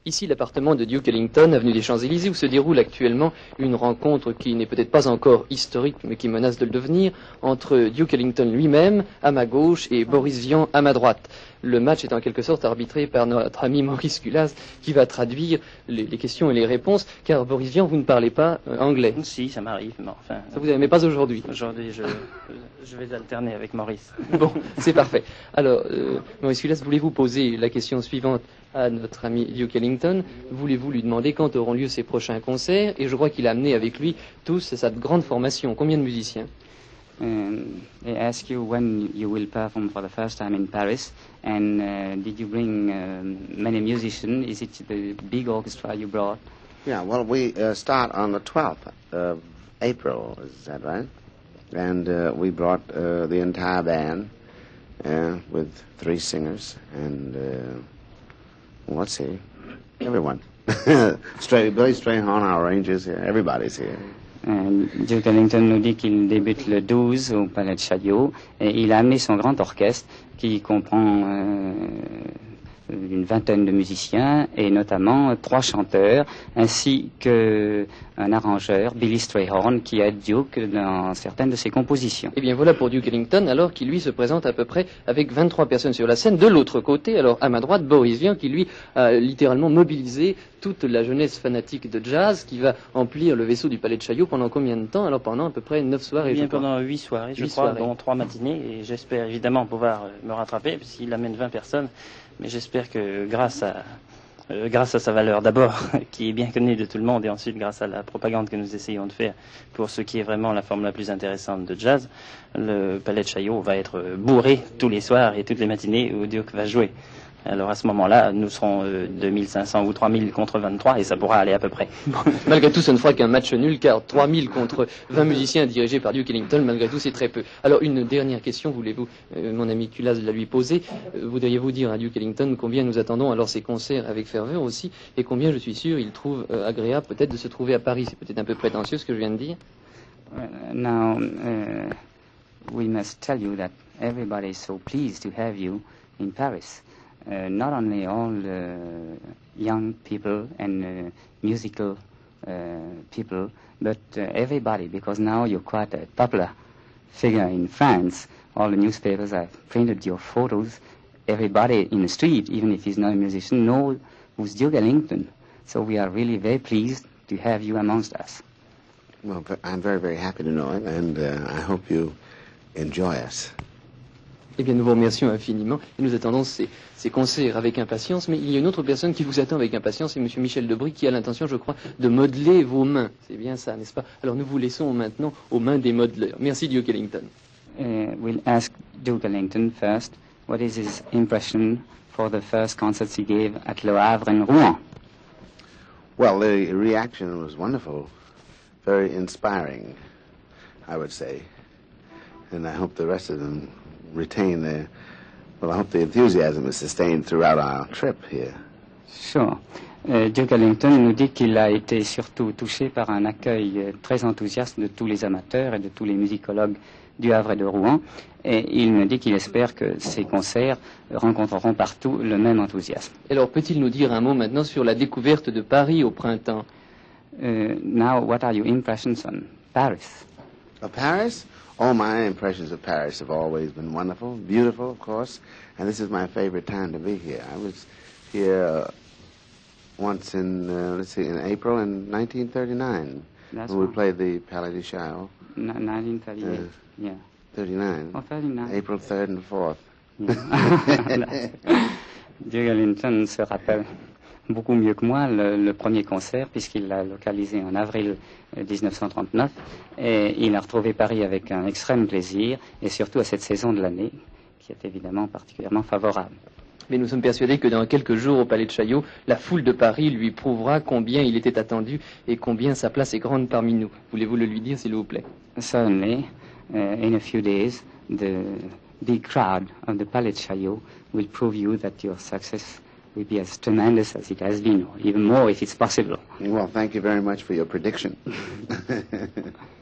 Ici, l'appartement de Duke Ellington, avenue des Champs-Élysées, où se déroule actuellement une rencontre qui n'est peut-être pas encore historique, mais qui menace de le devenir, entre Duke Ellington lui-même, à ma gauche, et Boris Vian, à ma droite. Le match est en quelque sorte arbitré par notre ami Maurice Culas, qui va traduire les questions et les réponses, car Boris Vian, vous ne parlez pas anglais. Si, ça m'arrive, mais enfin... Ça vous n'aimez pas aujourd'hui? Aujourd'hui, je vais alterner avec Maurice. Bon, c'est parfait. Alors, Maurice Culas, voulez-vous poser la question suivante à notre ami Duke Ellington? Voulez-vous lui demander quand auront lieu ses prochains concerts? Et je crois qu'il a amené avec lui tous sa grande formation. Combien de musiciens? They ask you when you will perform for the first time in Paris, and did you bring many musicians? Is it the big orchestra you brought? Yeah, well, we start on the 12th of April, is that right? And we brought the entire band with 3 singers and, let's see, everyone. Billy Strayhorn, our arrangers here, everybody's here. Duke Ellington nous dit qu'il débute le 12 au Palais de Chaillot et il a amené son grand orchestre qui comprend une vingtaine de musiciens et notamment 3 chanteurs ainsi qu'un arrangeur, Billy Strayhorn, qui aide Duke dans certaines de ses compositions. Et bien voilà pour Duke Ellington, alors qu'il lui se présente à peu près avec 23 personnes sur la scène. De l'autre côté, alors à ma droite, Boris Vian, qui lui a littéralement mobilisé toute la jeunesse fanatique de jazz qui va emplir le vaisseau du Palais de Chaillot pendant combien de temps? Alors pendant à peu près 9 soirées. Bien pendant 8 soirées, je crois, dont 3 matinées, et j'espère évidemment pouvoir me rattraper, puisqu'il amène 20 personnes, mais j'espère que grâce à sa valeur d'abord, qui est bien connue de tout le monde, et ensuite grâce à la propagande que nous essayons de faire pour ce qui est vraiment la forme la plus intéressante de jazz, le Palais de Chaillot va être bourré tous les soirs et toutes les matinées où Duke va jouer. Alors à ce moment-là, nous serons 2500 ou 3000 contre 23 et ça pourra aller à peu près. Bon, malgré tout, ce ne fera qu'un match nul car 3000 contre 20 musiciens dirigés par Duke Ellington, malgré tout, c'est très peu. Alors une dernière question, voulez-vous, mon ami Culas, la lui poser? Voudriez-vous dire à Duke Ellington combien nous attendons alors ses concerts avec ferveur aussi et combien, je suis sûr, il trouve agréable peut-être de se trouver à Paris? C'est peut-être un peu prétentieux ce que je viens de dire. Now, we must tell you that everybody is so pleased to have you in Paris. Not only all young people and musical people, but everybody, because now you're quite a popular figure in France. All the newspapers have printed your photos. Everybody in the street, even if he's not a musician, knows who's Duke Ellington. So we are really very pleased to have you amongst us. Well, I'm very, very happy to know it, and I hope you enjoy us. Eh bien, nous vous remercions infiniment et nous attendons ces concerts avec impatience. Mais il y a une autre personne qui vous attend avec impatience, c'est M. Michel Debris qui a l'intention, je crois, de modeler vos mains. C'est bien ça, n'est-ce pas? Alors nous vous laissons maintenant aux mains des modeleurs. Merci, Duke Ellington. We'll ask Duke Ellington first, what is his impression for the first concerts he gave at Le Havre and Rouen? Well, the reaction was wonderful, very inspiring, I would say. And I hope the rest of them retain I hope the enthusiasm is sustained throughout our trip here. Sure. Duke Ellington nous dit qu'il a été surtout touché par un accueil très enthousiaste de tous les amateurs et de tous les musicologues du Havre et de Rouen. Et il me dit qu'il espère que ces concerts rencontreront partout le même enthousiasme. Alors peut-il nous dire un mot maintenant sur la découverte de Paris au printemps? Now, what are your impressions on Paris? Of Paris? Oh, my impressions of Paris have always been wonderful, beautiful, of course, and this is my favorite time to be here. I was here once in April in 1939, when we played the Palais de Chaillot. 1938, yeah. 39. Oh, 39. April 3rd and 4th. Yeah. Duke Ellington se rappelle beaucoup mieux que moi le premier concert, puisqu'il l'a localisé en avril 1939, et il a retrouvé Paris avec un extrême plaisir, et surtout à cette saison de l'année, qui est évidemment particulièrement favorable. Mais nous sommes persuadés que dans quelques jours au Palais de Chaillot, la foule de Paris lui prouvera combien il était attendu et combien sa place est grande parmi nous. Voulez-vous le lui dire, s'il vous plaît? Certainly, in a few days, the big crowd of the Palais de Chaillot will prove you that your success will be as tremendous as it has been, or even more if it's possible. Well, thank you very much for your prediction.